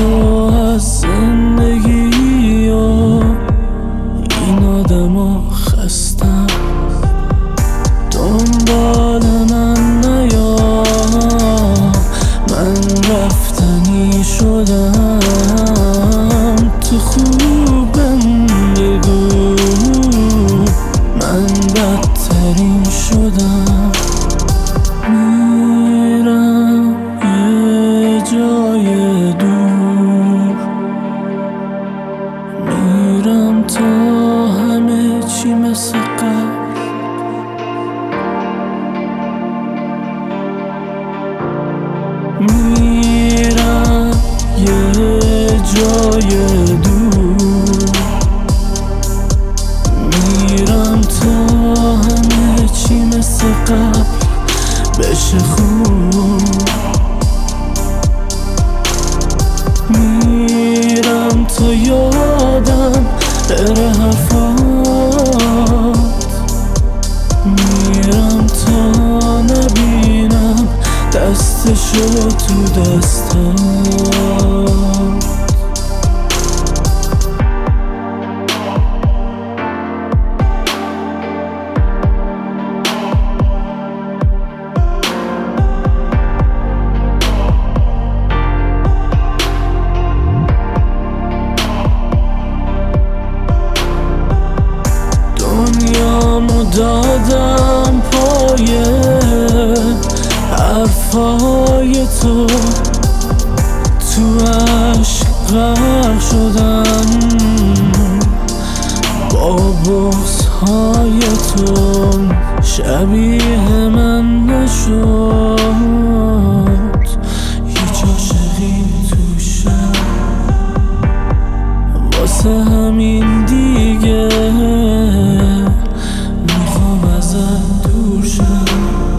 از زندگی و این آدمو خستم، دنبال من نیا، من رفتنی شدم. تو خوبم بگو من بدترین شدم. میرم یه جای دور، میرم تا همه چی مثل قبل. میرم یه جای دور، میرم تا همه چی مثل قبل بشه خوب. میرم تا یادم بره حرفات، میرم تا نبینم دستشو تو دستات. دنیامو دادم پای حرفای تو عشق غرق شدم، با بغض‌های تو شبیه من نشد هیچ عاشقی توشم. واسه همین دیگه میخوام ازت دور شم.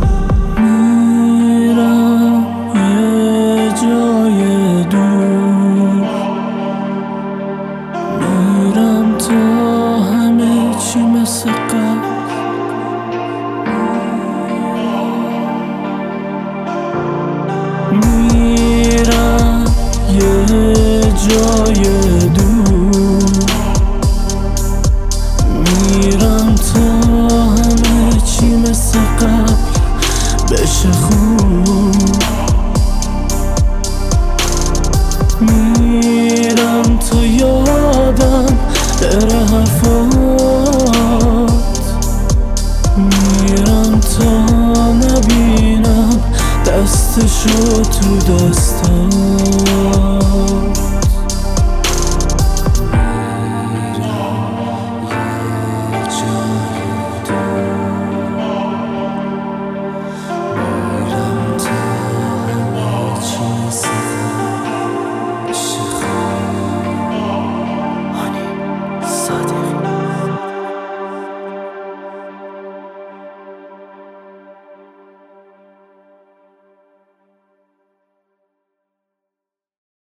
میرم یه جای دور، میرم تا همه چی مثل قبل. میرم یه جای دور، میرم تا همه چی مثل قبل بشه خوب. میرم تا یادم بره حرفات، میرم تا نبینم دستشو تو دستات.